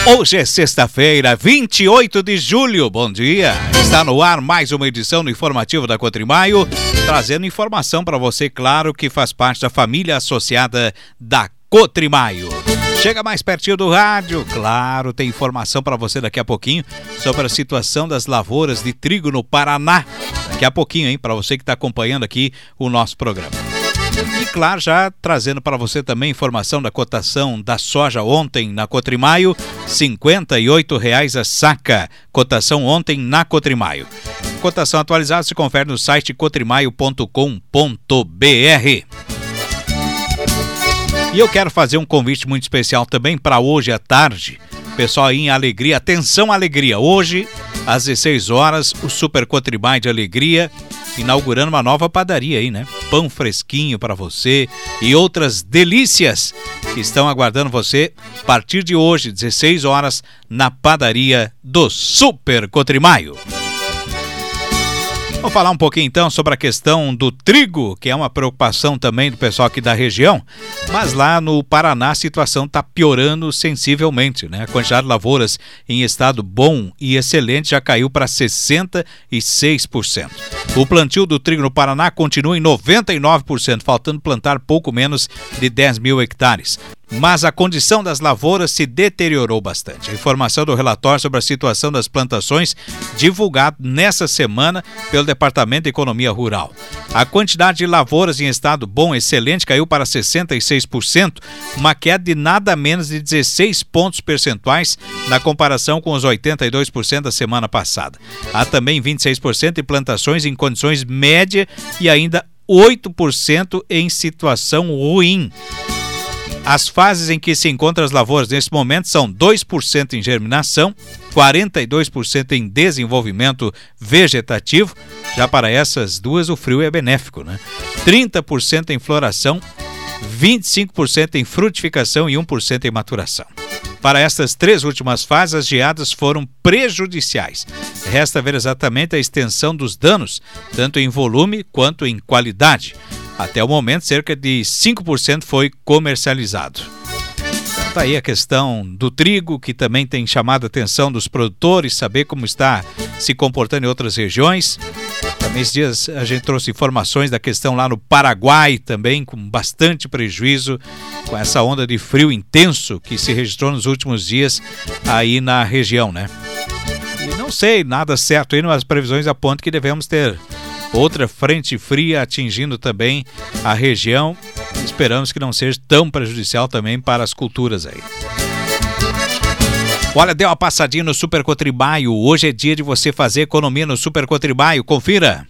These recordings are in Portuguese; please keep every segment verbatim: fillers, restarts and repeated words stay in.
Hoje é sexta-feira, vinte e oito de julho. Bom dia. Está no ar mais uma edição do Informativo da Cotrimaio, trazendo informação para você, claro, que faz parte da família associada da Cotrimaio. Chega mais pertinho do rádio, claro, tem informação para você daqui a pouquinho sobre a situação das lavouras de trigo no Paraná. Daqui a pouquinho, hein, para você que está acompanhando aqui o nosso programa. E claro, já trazendo para você também informação da cotação da soja ontem na Cotrimaio, cinquenta e oito reais a saca. Cotação ontem na Cotrimaio. Cotação atualizada se confere no site cotrimaio ponto com ponto br. E eu quero fazer um convite muito especial também para hoje à tarde. Pessoal aí em Alegria, atenção Alegria, hoje às dezesseis horas o Super Cotrimaio de Alegria inaugurando uma nova padaria aí, né? Pão fresquinho para você e outras delícias que estão aguardando você a partir de hoje, dezesseis horas, na padaria do Super Cotrimaio. Vamos falar um pouquinho então sobre a questão do trigo, que é uma preocupação também do pessoal aqui da região, mas lá no Paraná a situação está piorando sensivelmente, né? A quantidade de lavouras em estado bom e excelente já caiu para sessenta e seis por cento. O plantio do trigo no Paraná continua em noventa e nove por cento, faltando plantar pouco menos de dez mil hectares. Mas a condição das lavouras se deteriorou bastante. A informação do relatório sobre a situação das plantações, divulgado nessa semana pelo Departamento de Economia Rural. A quantidade de lavouras em estado bom e excelente caiu para sessenta e seis por cento, uma queda de nada menos de dezesseis pontos percentuais na comparação com os oitenta e dois por cento da semana passada. Há também vinte e seis por cento de plantações em condições média e ainda oito por cento em situação ruim. As fases em que se encontram as lavouras nesse momento são dois por cento em germinação, quarenta e dois por cento em desenvolvimento vegetativo. Já para essas duas o frio é benéfico, né? trinta por cento em floração, vinte e cinco por cento em frutificação e um por cento em maturação. Para estas três últimas fases, as geadas foram prejudiciais. Resta ver exatamente a extensão dos danos, tanto em volume quanto em qualidade. Até o momento, cerca de cinco por cento foi comercializado. Está aí a questão do trigo, que também tem chamado a atenção dos produtores, saber como está se comportando em outras regiões. Também esses dias a gente trouxe informações da questão lá no Paraguai, também com bastante prejuízo, com essa onda de frio intenso que se registrou nos últimos dias aí na região, né? E não sei, nada certo aí, mas as previsões apontam que devemos ter outra frente fria atingindo também a região. Esperamos que não seja tão prejudicial também para as culturas aí. Olha, deu uma passadinha no Super Cotrimaio. Hoje é dia de você fazer economia no Super Cotrimaio. Confira.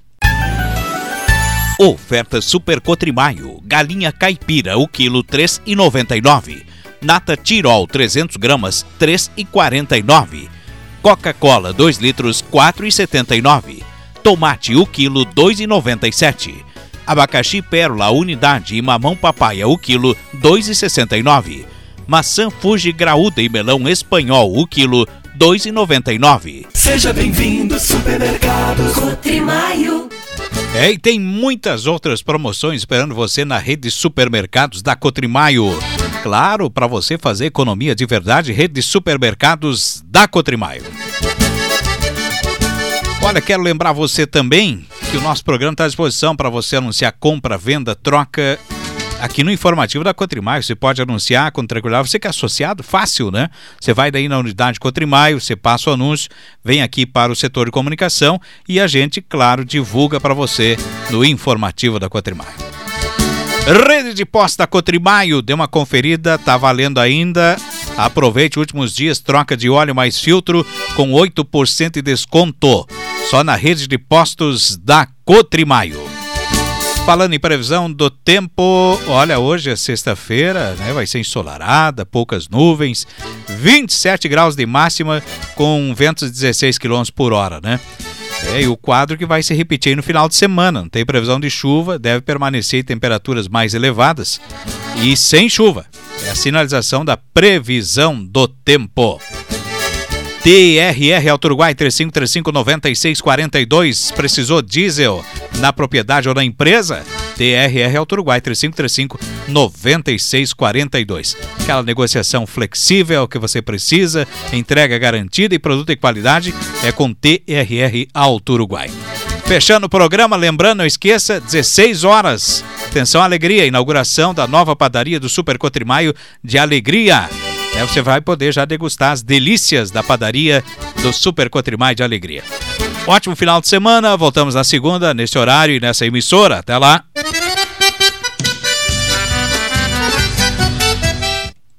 Oferta Super Cotrimaio. Galinha caipira, o quilo três reais e noventa e nove centavos. Nata Tirol, trezentos gramas, três reais e quarenta e nove centavos. Coca-Cola, dois litros, quatro reais e setenta e nove centavos. Tomate, o quilo, dois reais e noventa e sete centavos. Abacaxi Pérola, unidade, e mamão papaya, o quilo, dois reais e sessenta e nove centavos. Maçã Fuji graúda e melão espanhol, o quilo, dois reais e noventa e nove centavos. Seja bem-vindo, Supermercados Cotrimaio. É, e tem muitas outras promoções esperando você na rede de supermercados da Cotrimaio. Claro, para você fazer economia de verdade, rede de supermercados da Cotrimaio. Olha, quero lembrar você também que o nosso programa está à disposição para você anunciar compra, venda, troca aqui no informativo da Cotrimaio. Você pode anunciar com tranquilidade. Você que é associado, fácil, né? Você vai daí na unidade Cotrimaio, você passa o anúncio, vem aqui para o setor de comunicação e a gente, claro, divulga para você no informativo da Cotrimaio. Rede de postos da Cotrimaio, dê uma conferida, tá valendo ainda. Aproveite últimos dias, troca de óleo mais filtro com oito por cento de desconto. Só na rede de postos da Cotrimaio. Falando em previsão do tempo, olha, hoje é sexta-feira, né? Vai ser ensolarada, poucas nuvens, vinte e sete graus de máxima com ventos de dezesseis quilômetros por hora, né? É, e o quadro que vai se repetir aí no final de semana. Não tem previsão de chuva, deve permanecer em temperaturas mais elevadas e sem chuva. É a sinalização da previsão do tempo. T R R Auto Uruguai três cinco três cinco, nove seis quatro dois. Precisou diesel na propriedade ou na empresa? T R R Auto Uruguai, três cinco três cinco, nove seis quatro dois. Aquela negociação flexível que você precisa, entrega garantida e produto de qualidade é com T R R Auto Uruguai. Fechando o programa, lembrando, não esqueça, dezesseis horas. Atenção, alegria, inauguração da nova padaria do Super Cotrimaio de Alegria. É, você vai poder já degustar as delícias da padaria do Super Cotrimaio de Alegria. Ótimo final de semana, voltamos na segunda, nesse horário e nessa emissora. Até lá!